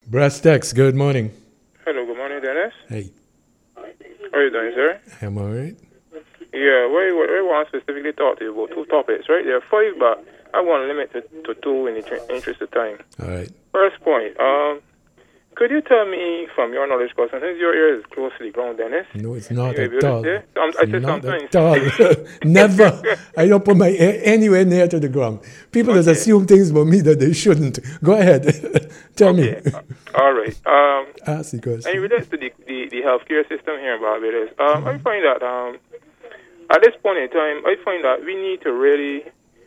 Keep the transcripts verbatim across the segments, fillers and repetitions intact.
Brastex, good morning. Hello, good morning, Dennis. Hey. How are you doing, sir? I'm all right. Yeah, we, we, we want to specifically talk to you about two topics, right? There are five, but I want to limit it to two in the tr- interest of time. All right. First point, um, could you tell me from your knowledge, because sometimes your ear is closely grown, Dennis? No, it's not You at able to all. say? Um, It's I said not sometimes. at all. Never. I don't put my ear anywhere near to the ground. People just Okay. assume things about me that they shouldn't. Go ahead. Tell Okay. me. uh, All right. Um, Ask the and it question. relates to the, the, the healthcare system here in Barbados. Um, I find that um, at this point in time, I find that we need to really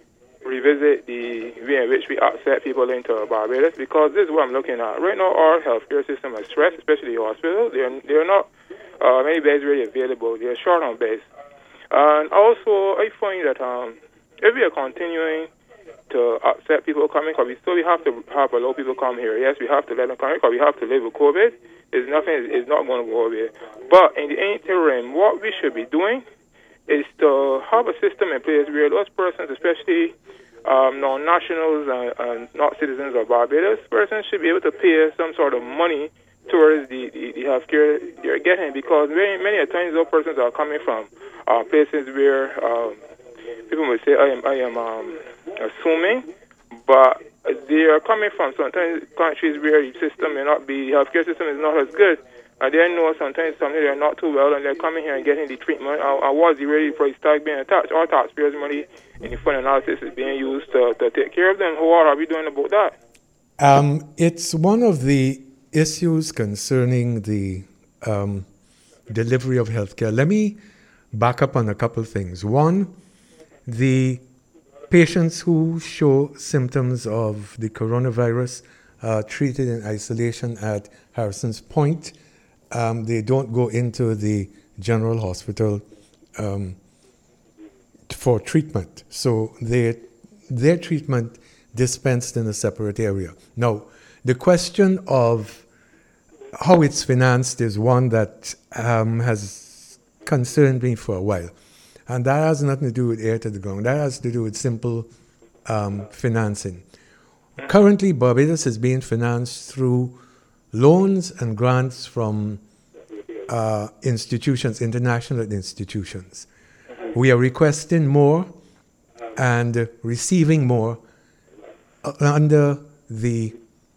revisit the way in which we accept people into Barbados, because this is what I'm looking at. Right now, our healthcare system is stressed, especially the hospital. They're, they're not uh, many beds really available. They're short on beds. And also, I find that um, if we are continuing to accept people coming, because we still we have to have a lot of people come here. Yes, we have to let them come here because we have to live with COVID. There's nothing is not going to go away. But in the interim, what we should be doing is to have a system in place where those persons, especially um, non-nationals and, and not citizens of Barbados, persons should be able to pay some sort of money towards the, the, the health care they're getting, because many, many a times those persons are coming from uh, places where um, people would say, I am, I am um, assuming, but they are coming from sometimes countries where the system may not be, the healthcare system is not as good. And they know sometimes something they're not too well, and they're coming here and getting the treatment. And, and what's the really price tag being attached? Our taxpayers' money in the fund analysis is being used to, to take care of them. What are we doing about that? Um, it's one of the issues concerning the um, delivery of healthcare. Let me back up on a couple things. One, the patients who show symptoms of the coronavirus are treated in isolation at Harrison's Point. Um, they don't go into the general hospital um, for treatment. So they, their treatment dispensed in a separate area. Now, the question of how it's financed is one that um, has concerned me for a while. And that has nothing to do with air to the ground. That has to do with simple um, financing. Currently, Barbados is being financed through loans and grants from uh, institutions, international institutions. We are requesting more and receiving more under the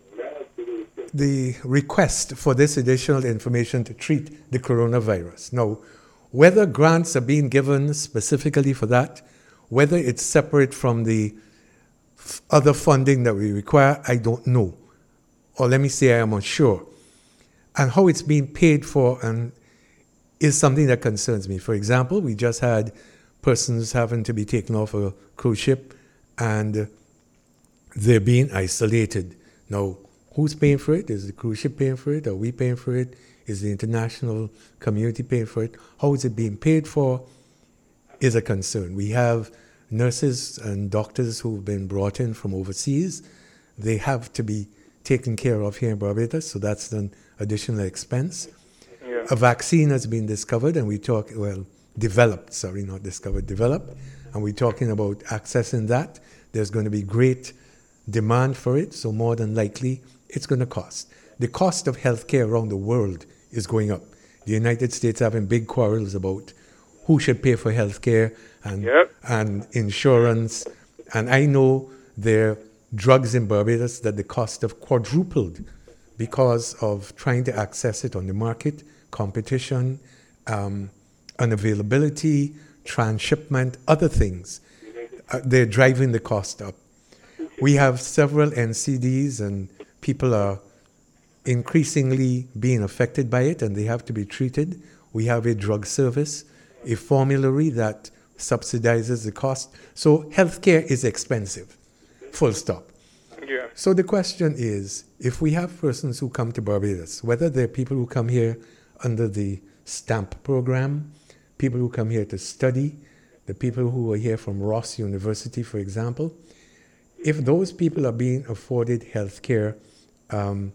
the request for this additional information to treat the coronavirus. Now, whether grants are being given specifically for that, whether it's separate from the f- other funding that we require, I don't know. Or let me say I am unsure. And how it's being paid for and is something that concerns me. For example, we just had persons having to be taken off a cruise ship and they're being isolated. Now, who's paying for it? Is the cruise ship paying for it? Are we paying for it? Is the international community paying for it? How is it being paid for is a concern. We have nurses and doctors who've been brought in from overseas. They have to be taken care of here in Barbados, so that's an additional expense. Yeah. A vaccine has been discovered, and we talk, well, developed, sorry, not discovered, developed, and we're talking about accessing that. There's going to be great demand for it, so more than likely it's going to cost. The cost of healthcare around the world is going up. The United States having big quarrels about who should pay for healthcare and Yep. and insurance. And I know there are drugs in Barbados that the cost have quadrupled because of trying to access it on the market, competition, um, unavailability, transshipment, other things. Uh, they're driving the cost up. We have several N C Ds and people are increasingly being affected by it and they have to be treated. We have a drug service, a formulary that subsidizes the cost. So healthcare is expensive, full stop. Yeah. So the question is, if we have persons who come to Barbados, whether they're people who come here under the STAMP program, people who come here to study, the people who are here from Ross University, for example, if those people are being afforded health care um,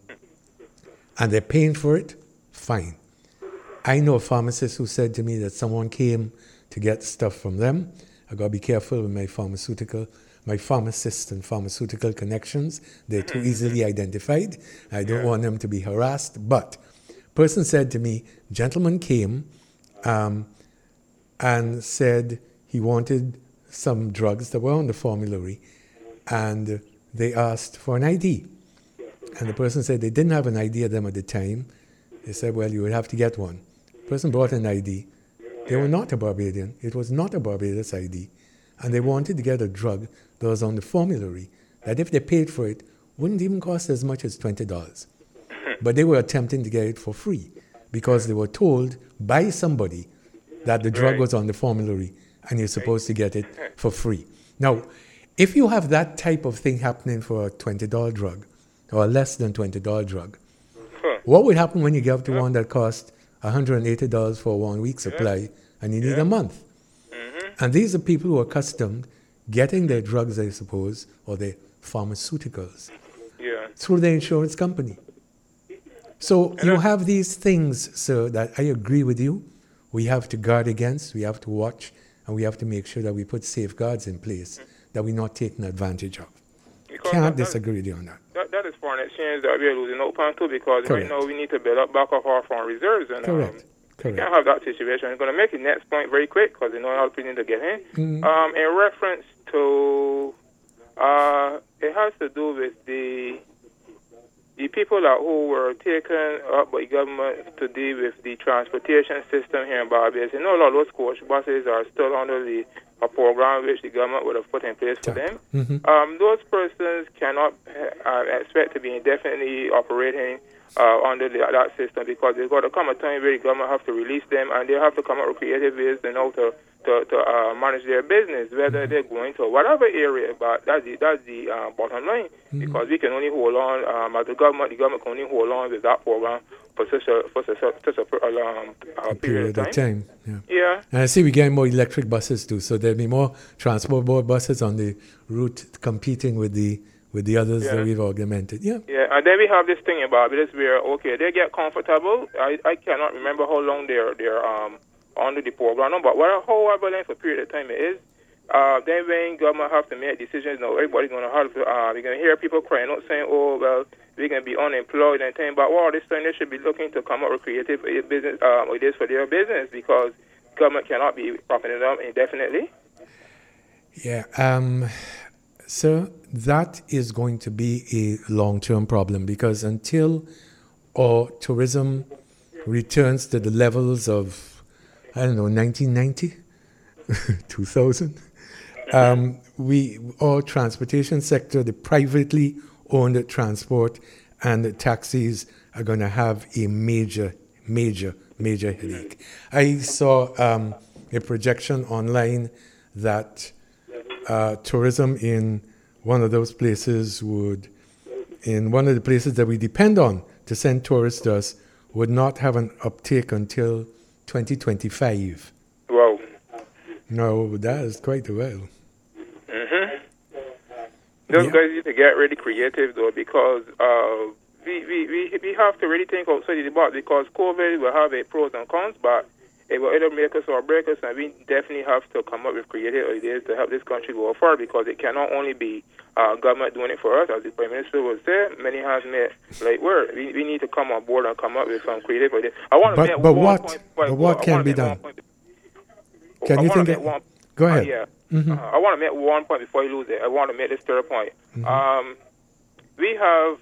and they're paying for it, fine. I know a pharmacist who said to me that someone came to get stuff from them. I got to be careful with my pharmaceutical, my pharmacist and pharmaceutical connections. They're too easily identified. I don't yeah. want them to be harassed. But person said to me, gentleman came um, and said he wanted some drugs that were on the formulary, and they asked for an I D. And the person said they didn't have an I D of them at the time. They said, well, you would have to get one. The person brought an I D. They were not a Barbadian. It was not a Barbados I D. And they wanted to get a drug that was on the formulary that if they paid for it, wouldn't even cost as much as twenty dollars. But they were attempting to get it for free because they were told by somebody that the drug was on the formulary and you're supposed to get it for free. Now, if you have that type of thing happening for a twenty dollars drug or a less than twenty dollars drug, what would happen when you get to one that costs one hundred eighty dollars for one week supply and you need a month? And these are people who are accustomed getting their drugs, I suppose, or their pharmaceuticals yeah. through their insurance company. So and you have these things, sir, that I agree with you. We have to guard against, we have to watch, and we have to make sure that we put safeguards in place that we're not taken advantage of. Because Can't that, disagree with you on that. that. That is foreign exchange that we are losing out on too, because Correct. Right now we need to build up back of our foreign reserves. And, Correct. Um, Correct. We can't have that situation. I'm going to make the next point very quick because you know how we need to get in. Mm-hmm. Um, in reference to, uh, it has to do with the the people that who were taken up by government to deal with the transportation system here in Barbados. You know, a lot of those coach buses are still under the a program which the government would have put in place for them. Mm-hmm. Um, those persons cannot uh, expect to be indefinitely operating Uh, under the, that system because there's got to come a time where the government have to release them and they have to come up with creative ways you know, to, to, to uh, manage their business, whether they're going to whatever area, but that's the, that's the uh, bottom line mm-hmm. because we can only hold on, um, as the government, the government can only hold on with that program for such a, for such a, such a, um, a, a period, period of time. time. Yeah. yeah. And I see we're getting more electric buses too, so there'll be more transport board buses on the route competing with the with the others yeah. that we've augmented. Yeah. Yeah, and then we have this thing about this where, okay, they get comfortable. I, I cannot remember how long they're, they're um, under the program, but whatever, however length of period of time it is, uh, then when government have to make decisions, now everybody's going to have to, uh, we're going to hear people crying out saying, oh, well, we're going to be unemployed and things, but well, this time they should be looking to come up with creative business um, ideas for their business because government cannot be propping them indefinitely. Yeah, um... So that is going to be a long-term problem because until our tourism returns to the levels of, I don't know, nineteen ninety, two thousand, um, we our transportation sector, the privately owned transport and the taxis are going to have a major, major, major headache. I saw um, a projection online that Uh, tourism in one of those places would, in one of the places that we depend on to send tourists to us, would not have an uptake until twenty twenty-five. Wow. No, that is quite a while. Mm-hmm. Those yeah. guys need to get really creative, though, because uh, we, we, we, we have to really think outside the box because COVID will have a pros and cons, but it will either make us or break us, and we definitely have to come up with creative ideas to help this country go forward because it cannot only be uh, government doing it for us, as the Prime Minister would say. Many hands make light work. We, we need to come on board and come up with some creative ideas. I want to but, make but one what, point. But what can be done? Can I you think? It, one, go ahead. Uh, yeah. Mm-hmm. Uh, I want to make one point before you lose it. I want to make this third point. Mm-hmm. Um, we have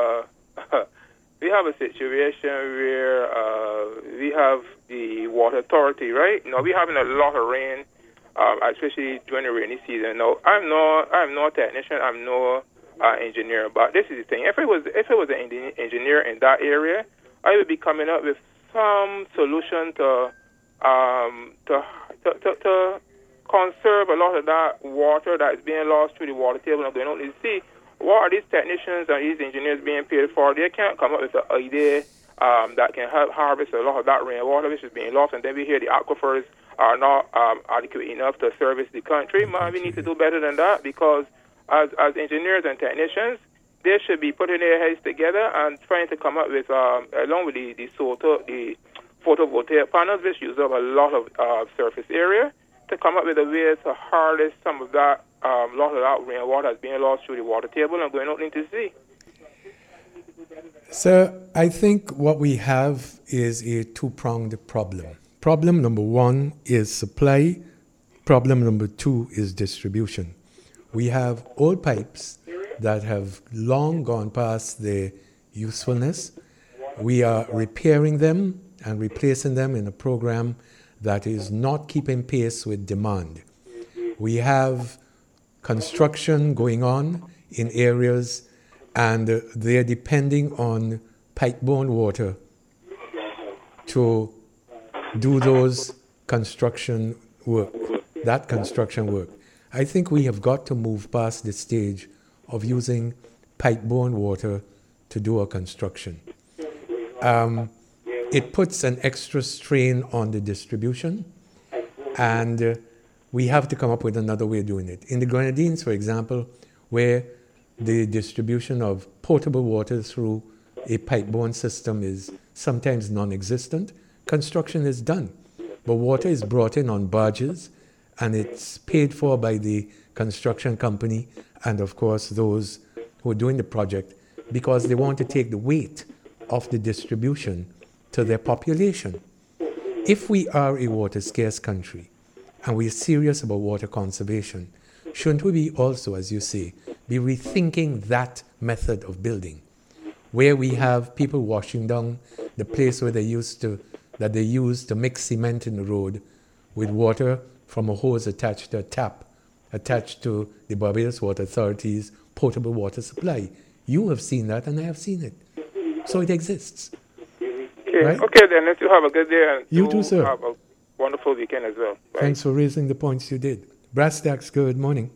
uh, we have a situation where uh, we have the water authority, right? Now we're having a lot of rain, um, especially during the rainy season. Now I'm no I'm no technician. I'm no uh, engineer, but this is the thing. If it was if it was an engineer in that area, I would be coming up with some solution to um, to, to, to, to conserve a lot of that water that is being lost through the water table and going out to the sea. What are these technicians and these engineers being paid for? They can't come up with an idea um, that can help harvest a lot of that rainwater which is being lost, and then we hear the aquifers are not um, adequate enough to service the country. Man, we need to do better than that because as as engineers and technicians, they should be putting their heads together and trying to come up with, um, along with the the, photo, the photovoltaic panels, which use up a lot of uh, surface area, to come up with a way to harness some of that um, a lot of that rainwater is being lost through the water table and going out into the sea. Sir, I think what we have is a two-pronged problem. Problem number one is supply. Problem number two is distribution. We have old pipes that have long gone past their usefulness. We are repairing them and replacing them in a program that is not keeping pace with demand. We have construction going on in areas, and they're depending on pipe-borne water to do those construction work, that construction work. I think we have got to move past the stage of using pipe-borne water to do a construction. Um, it puts an extra strain on the distribution, and uh, we have to come up with another way of doing it. In the Grenadines, for example, where the distribution of potable water through a pipe-borne system is sometimes non-existent, construction is done. But water is brought in on barges, and it's paid for by the construction company and, of course, those who are doing the project, because they want to take the weight of the distribution to their population. If we are a water-scarce country and we're serious about water conservation, shouldn't we be also, as you say, be rethinking that method of building, where we have people washing down the place where they used to, that they used to mix cement in the road with water from a hose attached to a tap, attached to the Barbados Water Authority's potable water supply. You have seen that, and I have seen it. So it exists. Okay, right? okay then, let's have a good day. And you too, sir. Have a wonderful weekend as well. Bye. Thanks for raising the points you did. Brass Tacks, good morning.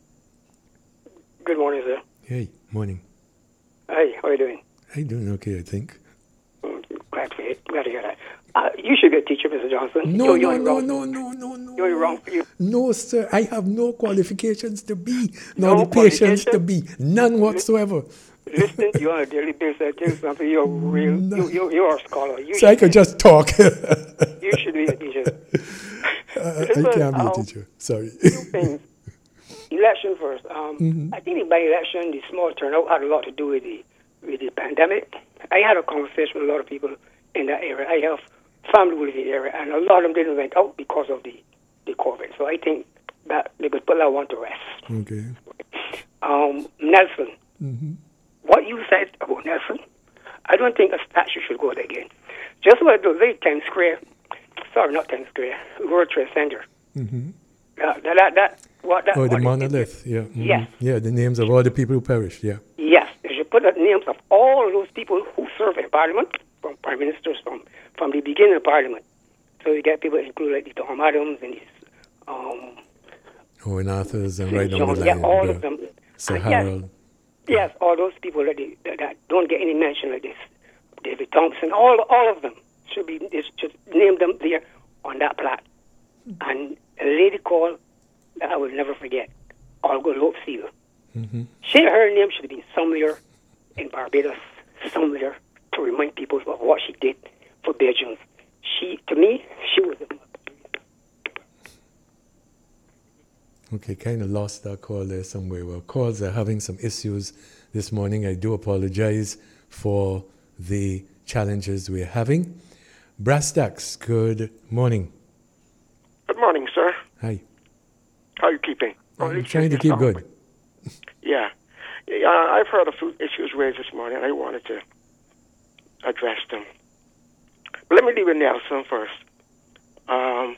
Good morning, sir. Hey, morning. Hi, how are you doing? I'm doing okay, I think. Mm, glad to hear, glad to hear that. Uh, you should be a teacher, Mister Johnson. No, you're, no, you're no, wrong. no, no, no, no. You're wrong for you. No, sir. I have no qualifications to be, nor No the patience qualification? to be. None whatsoever. Listen to you on a daily basis. I tell you something. You're real. No. You, you, you're a scholar. You So I could just talk. You should be a teacher. Uh, Listen, I can't be a um, teacher. Sorry. Two things. Election first. Um, Mhm. I think by election, the small turnout had a lot to do with the with the pandemic. I had a conversation with a lot of people in that area. I have family within the area, and a lot of them didn't went out because of the, the COVID. So I think that they could put that one to rest. Okay. Um, Nelson, Mm-hmm. what you said about Nelson, I don't think a statue should go there again. Just what the late Times Square, sorry, not Times Square, World Trade Center. Mm-hmm. Uh, that, that, that, what, that, Oh, the what monolith. Yeah. Mm-hmm. Yes. Yeah, the names of all the people who perished. Yeah. Yes, they should put the names of all of those people who serve in Parliament, from prime ministers, from, from the beginning of Parliament. So you get people included like the Tom Adams and these, um, Owen Arthurs and Saint right down John, the yeah, line. all the- of them. Sir Uh, Harold. Yes, yes, all those people that, they, that, that don't get any mention like this. David Thompson, all all of them should be, they should name them there on that plaque. And a lady called, that I will never forget, Olga Lopeseal. Mm-hmm. She, her name should be somewhere in Barbados, somewhere, to remind people of what she did for Belgians. She, to me, she was the Okay, kind of lost that call there somewhere. Well, calls are having some issues this morning. I do apologize for the challenges we're having. Brass Tacks, good morning. Good morning, sir. Hi. How are you keeping? Or at I'm least trying to you're keep sounding- good. Yeah. yeah. I've heard a few issues raised this morning. I wanted to address them. But let me deal with Nelson first. Um,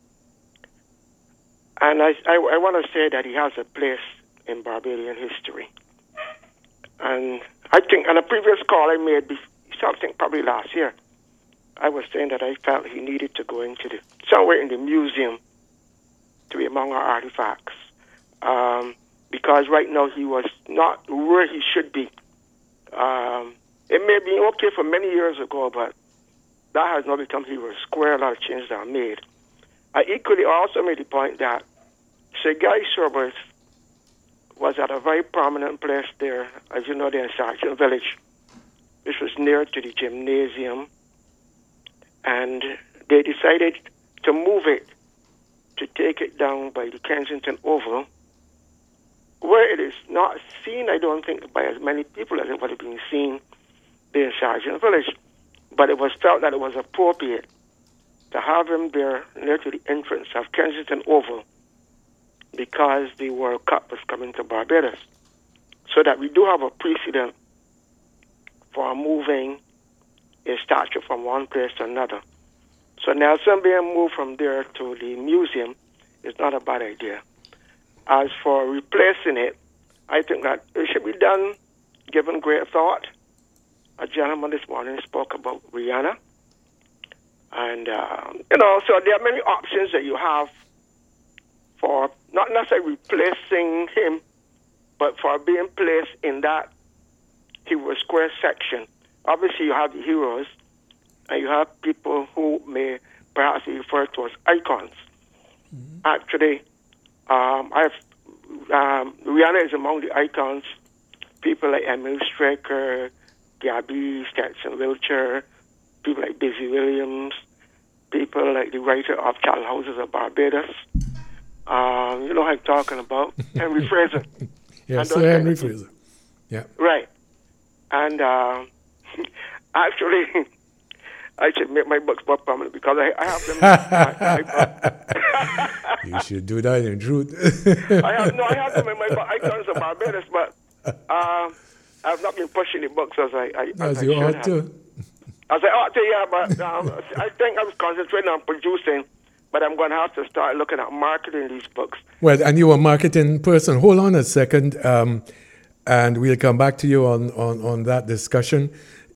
and I, I, I want to say that he has a place in Barbadian history. And I think on a previous call I made, bef- something probably last year, I was saying that I felt he needed to go into the somewhere in the museum to be among our artifacts. Um, because right now he was not where he should be. Um, it may be okay for many years ago, but that has not become Hero Square. A lot of changes are made. I equally also made the point that Sir Gary Sherbert was at a very prominent place there, as you know, there in Sargent Village, which was near to the gymnasium, and they decided to move it, to take it down by the Kensington Oval, where it is not seen, I don't think, by as many people as it would have been seen there in Sargent Village, but it was felt that it was appropriate to have him there near to the entrance of Kensington Oval because the World Cup was coming to Barbados. So that we do have a precedent for moving a statue from one place to another. So Nelson being moved from there to the museum is not a bad idea. As for replacing it, I think that it should be done given great thought. A gentleman this morning spoke about Rihanna. And, um, you know, so there are many options that you have for not necessarily replacing him, but for being placed in that Hero Square section. Obviously, you have the heroes, and you have people who may perhaps be referred to as icons. Mm-hmm. Actually, um, I've um, Rihanna is among the icons. People like Emil Straker, Gabby Stetson Wiltshire, people like Busy Williams, people like the writer of Child Houses of Barbados. Um, you know who I'm talking about, Henry Fraser. Yes, Sir Henry Fraser. Yeah. Right. And uh, actually, I should make my books more permanent because I, I have them. I, I, you should do that in truth. I have no, I have them in my book, Icons of Barbados, but uh, I've not been pushing the books as I, I as, as I you should ought have. to. As I ought to, yeah, but um, I think I was concentrating on producing. But I'm going to have to start looking at marketing these books. Well, and you're a marketing person. Hold on a second, um, and we'll come back to you on, on, on that discussion.